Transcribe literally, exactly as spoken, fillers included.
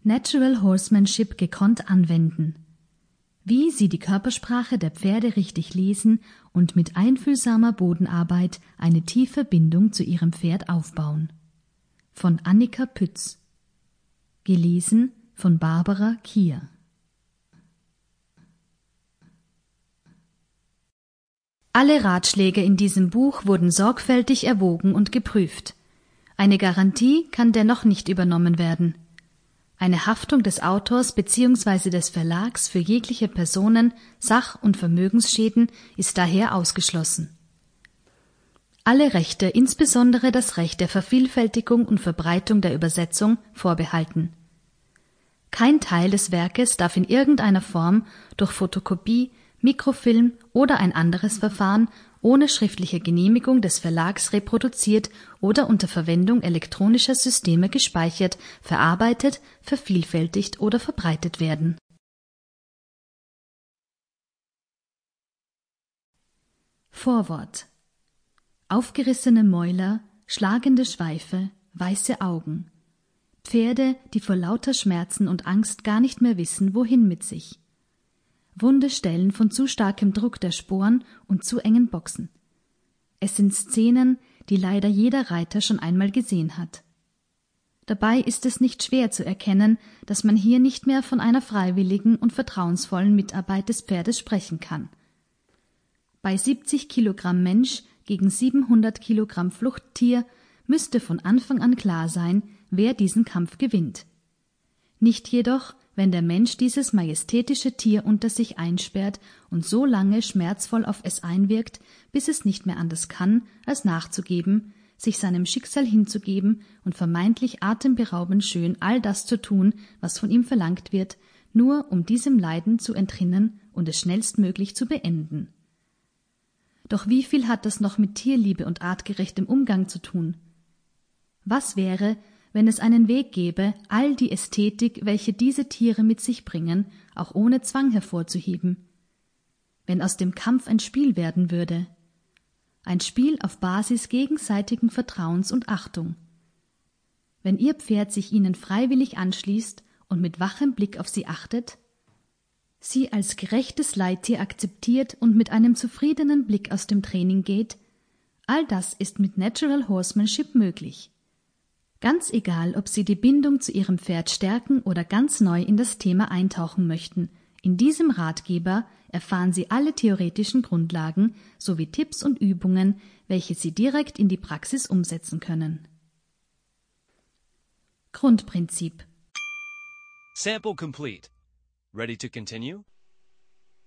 Natural Horsemanship gekonnt anwenden. Wie Sie die Körpersprache der Pferde richtig lesen und mit einfühlsamer Bodenarbeit eine tiefe Bindung zu Ihrem Pferd aufbauen. Von Annika Pütz. Gelesen von Barbara Kier. Alle Ratschläge in diesem Buch wurden sorgfältig erwogen und geprüft. Eine Garantie kann dennoch nicht übernommen werden. Eine Haftung des Autors bzw. des Verlags für jegliche Personen-, Sach- und Vermögensschäden ist daher ausgeschlossen. Alle Rechte, insbesondere das Recht der Vervielfältigung und Verbreitung der Übersetzung, vorbehalten. Kein Teil des Werkes darf in irgendeiner Form durch Fotokopie, Mikrofilm oder ein anderes Verfahren ohne schriftliche Genehmigung des Verlags reproduziert oder unter Verwendung elektronischer Systeme gespeichert, verarbeitet, vervielfältigt oder verbreitet werden. Vorwort: Aufgerissene Mäuler, schlagende Schweife, weiße Augen. Pferde, die vor lauter Schmerzen und Angst gar nicht mehr wissen, wohin mit sich. Wunde Stellen von zu starkem Druck der Sporen und zu engen Boxen. Es sind Szenen, die leider jeder Reiter schon einmal gesehen hat. Dabei ist es nicht schwer zu erkennen, dass man hier nicht mehr von einer freiwilligen und vertrauensvollen Mitarbeit des Pferdes sprechen kann. Bei siebzig Kilogramm Mensch gegen siebenhundert Kilogramm Fluchttier müsste von Anfang an klar sein, wer diesen Kampf gewinnt. Nicht jedoch, wenn der Mensch dieses majestätische Tier unter sich einsperrt und so lange schmerzvoll auf es einwirkt, bis es nicht mehr anders kann, als nachzugeben, sich seinem Schicksal hinzugeben und vermeintlich atemberaubend schön all das zu tun, was von ihm verlangt wird, nur um diesem Leiden zu entrinnen und es schnellstmöglich zu beenden. Doch wie viel hat das noch mit Tierliebe und artgerechtem Umgang zu tun? Was wäre, wenn es einen Weg gäbe, all die Ästhetik, welche diese Tiere mit sich bringen, auch ohne Zwang hervorzuheben? Wenn aus dem Kampf ein Spiel werden würde? Ein Spiel auf Basis gegenseitigen Vertrauens und Achtung. Wenn Ihr Pferd sich Ihnen freiwillig anschließt und mit wachem Blick auf Sie achtet, Sie als gerechtes Leittier akzeptiert und mit einem zufriedenen Blick aus dem Training geht, all das ist mit Natural Horsemanship möglich. Ganz egal, ob Sie die Bindung zu Ihrem Pferd stärken oder ganz neu in das Thema eintauchen möchten, in diesem Ratgeber erfahren Sie alle theoretischen Grundlagen sowie Tipps und Übungen, welche Sie direkt in die Praxis umsetzen können. Grundprinzip. Sample complete. Ready to continue?